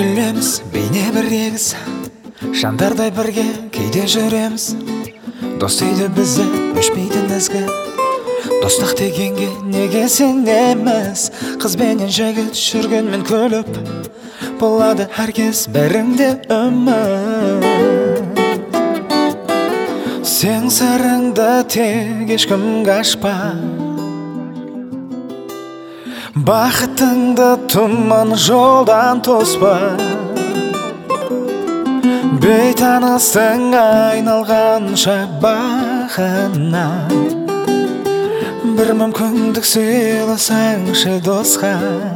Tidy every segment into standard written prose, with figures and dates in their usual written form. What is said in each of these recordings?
күлеміз, бейне бір егіз, жандардай бірге кейде жүреміз. Дос дейді бізді өшпейтін ізгі, достық дегенге неге сенеміз? Қыз бенен жігіт жүргенмен күліп, болады әркез бәріңде үміт. Сен сырыңды тек ешкімге ашпа, бақытыңды тұман жолдан тоспа. Бейтаныстың айналғанша бағына, бір мүмкіндік сыйласаңшы досқа.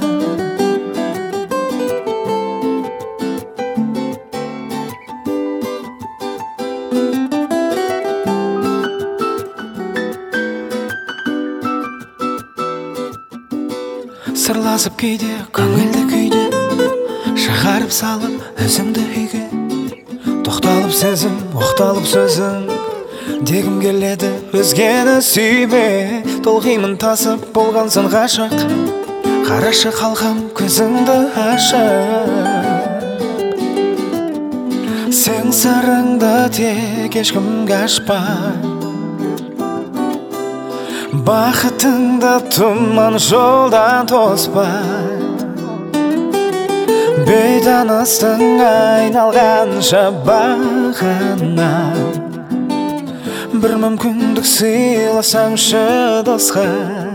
Сырласып кейде көңілді күйде, шығарып салып өзіңді үйге. Тоқталып сезім, оқталып сөзің, дегім келеді өзгені сүйме. Толғимын тасып болғансың ғашық, қарашы қалқам көзіңді ашып. Сен сырыңды тек ешкімге ашпа, бақытыңды тұман жолдан тоспа. Бейтаныстың айналғанша бағына, бір мүмкіндік сыйласаңшы досқа.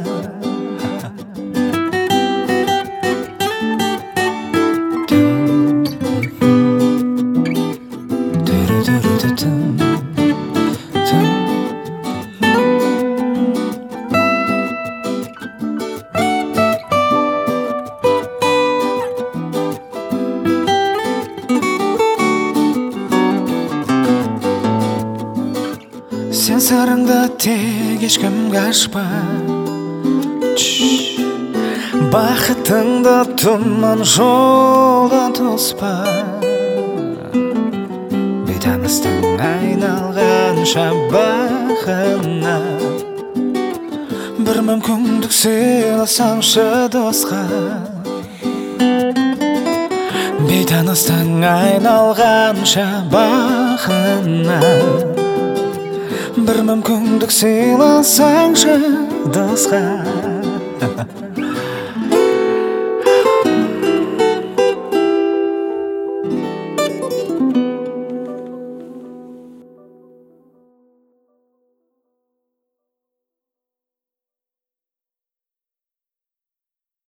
Сен сырыңды тек ешкімге ашпа, бақытыңды тұман жолдан тоспа. Бейтаныстың айналғанша бағына, бір мүмкіндік сыйласаңшы досқа. Бейтаныстың айналғанша бағына, бір мүмкіндік сыйласаңшы досқа.